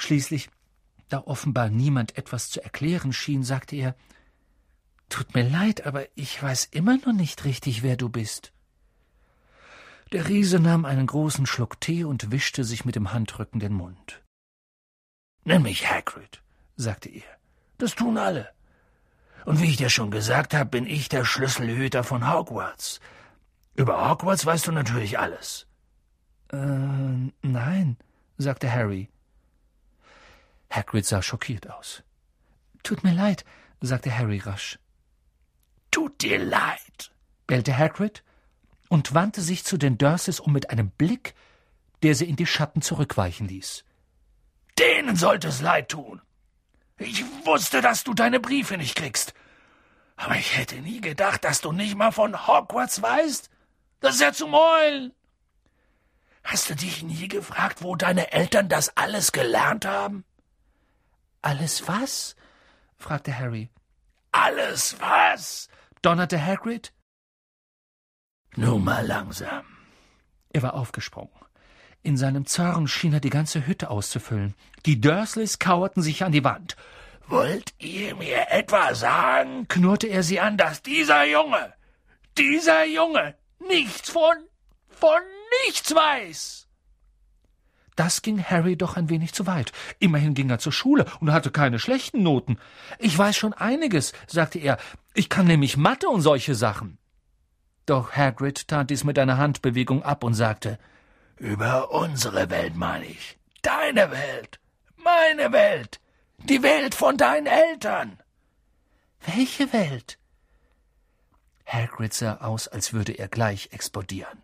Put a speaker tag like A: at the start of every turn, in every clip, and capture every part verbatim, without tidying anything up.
A: Schließlich, da offenbar niemand etwas zu erklären schien, sagte er: »Tut mir leid, aber ich weiß immer noch nicht richtig, wer du bist.« Der Riese nahm einen großen Schluck Tee und wischte sich mit dem Handrücken den Mund. »Nenn mich Hagrid«, sagte er. »Das tun alle. Und wie ich dir schon gesagt habe, bin ich der Schlüsselhüter von Hogwarts. Über Hogwarts weißt du natürlich alles.« »Äh, nein«, sagte Harry. Hagrid sah schockiert aus. »Tut mir leid«, sagte Harry rasch. »Tut dir leid«, bellte Hagrid und wandte sich zu den Dursleys um mit einem Blick, der sie in die Schatten zurückweichen ließ. »Denen sollte es leid tun. Ich wusste, dass du deine Briefe nicht kriegst. Aber ich hätte nie gedacht, dass du nicht mal von Hogwarts weißt. Das ist ja zum Heulen. Hast du dich nie gefragt, wo deine Eltern das alles gelernt haben?« »Alles was?« fragte Harry. »Alles was?« donnerte Hagrid. »Nun mal langsam.« Er war aufgesprungen. In seinem Zorn schien er die ganze Hütte auszufüllen. Die Dursleys kauerten sich an die Wand. »Wollt ihr mir etwa sagen«, knurrte er sie an, »dass dieser Junge, dieser Junge nichts von, von nichts weiß?« Das ging Harry doch ein wenig zu weit. Immerhin ging er zur Schule und hatte keine schlechten Noten. »Ich weiß schon einiges«, sagte er. »Ich kann nämlich Mathe und solche Sachen.« Doch Hagrid tat dies mit einer Handbewegung ab und sagte: »Über unsere Welt meine ich. Deine Welt. Meine Welt. Die Welt von deinen Eltern.« »Welche Welt?« Hagrid sah aus, als würde er gleich explodieren.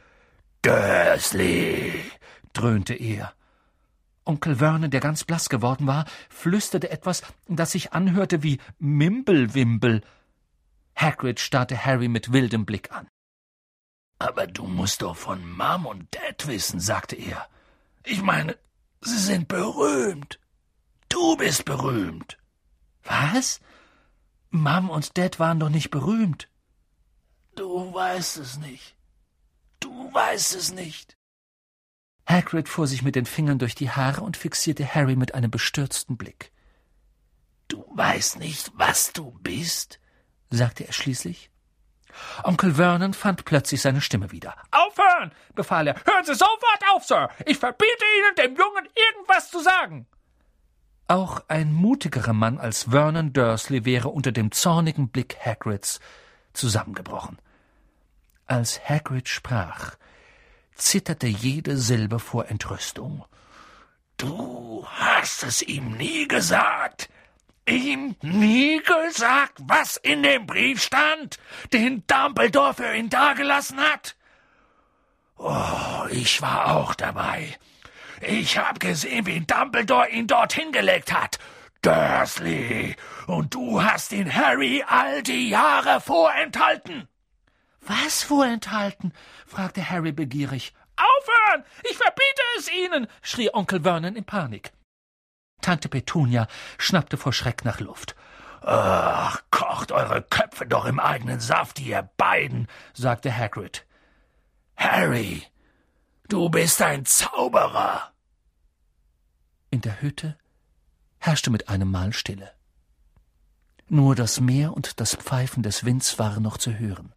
A: »Dursley«, dröhnte er. Onkel Vernon, der ganz blass geworden war, flüsterte etwas, das sich anhörte wie Mimbelwimbel. Hagrid starrte Harry mit wildem Blick an. »Aber du musst doch von Mom und Dad wissen«, sagte er. »Ich meine, sie sind berühmt. Du bist berühmt.« »Was? Mom und Dad waren doch nicht berühmt.« »Du weißt es nicht. Du weißt es nicht.« Hagrid fuhr sich mit den Fingern durch die Haare und fixierte Harry mit einem bestürzten Blick. »Du weißt nicht, was du bist?« sagte er schließlich. Onkel Vernon fand plötzlich seine Stimme wieder. »Aufhören«, befahl er. »Hören Sie sofort auf, Sir! Ich verbiete Ihnen, dem Jungen irgendwas zu sagen!« Auch ein mutigerer Mann als Vernon Dursley wäre unter dem zornigen Blick Hagrids zusammengebrochen. Als Hagrid sprach, zitterte jede Silbe vor Entrüstung. »Du hast es ihm nie gesagt! Ihm nie gesagt, was in dem Brief stand, den Dumbledore für ihn dagelassen hat? Oh, ich war auch dabei. Ich habe gesehen, wie Dumbledore ihn dorthin gelegt hat. Dursley, und du hast ihn Harry all die Jahre vorenthalten.« »Was vorenthalten?« fragte Harry begierig. »Aufhören! Ich verbiete es Ihnen!« schrie Onkel Vernon in Panik. Tante Petunia schnappte vor Schreck nach Luft. »Ach, kocht eure Köpfe doch im eigenen Saft, ihr beiden«, sagte Hagrid. »Harry, du bist ein Zauberer.« In der Hütte herrschte mit einem Mal Stille. Nur das Meer und das Pfeifen des Winds waren noch zu hören.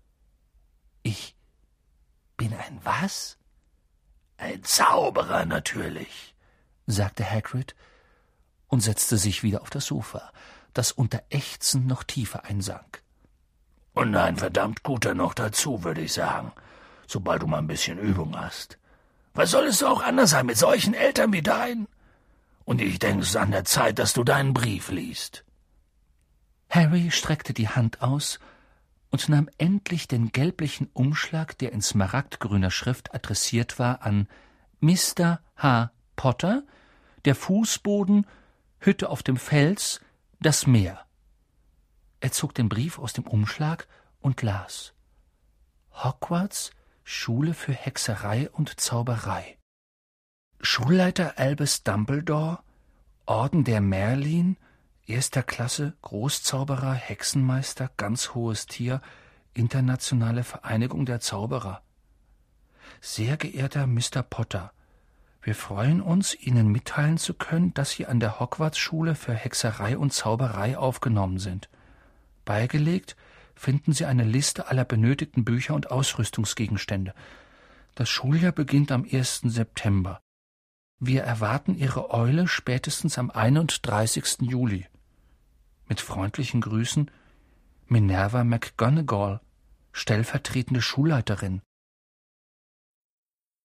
A: »Ich bin ein was?« »Ein Zauberer natürlich«, sagte Hagrid und setzte sich wieder auf das Sofa, das unter Ächzen noch tiefer einsank. »Und ein verdammt guter noch dazu, würde ich sagen, sobald du mal ein bisschen Übung hast. Was soll es auch anders sein mit solchen Eltern wie deinen? Und ich denke, es ist an der Zeit, dass du deinen Brief liest.« Harry streckte die Hand aus und nahm endlich den gelblichen Umschlag, der in smaragdgrüner Schrift adressiert war, an Mister H. Potter, der Fußboden, Hütte auf dem Fels, das Meer. Er zog den Brief aus dem Umschlag und las: »Hogwarts, Schule für Hexerei und Zauberei. Schulleiter Albus Dumbledore, Orden der Merlin, erster Klasse, Großzauberer, Hexenmeister, ganz hohes Tier, Internationale Vereinigung der Zauberer. Sehr geehrter Mister Potter, Wir freuen uns, Ihnen mitteilen zu können, dass Sie an der Hogwarts-Schule für Hexerei und Zauberei aufgenommen sind. Beigelegt finden Sie eine Liste aller benötigten Bücher und Ausrüstungsgegenstände. Das Schuljahr beginnt am ersten September. Wir erwarten Ihre Eule spätestens am einunddreißigsten Juli. Mit freundlichen Grüßen, Minerva McGonagall, stellvertretende Schulleiterin.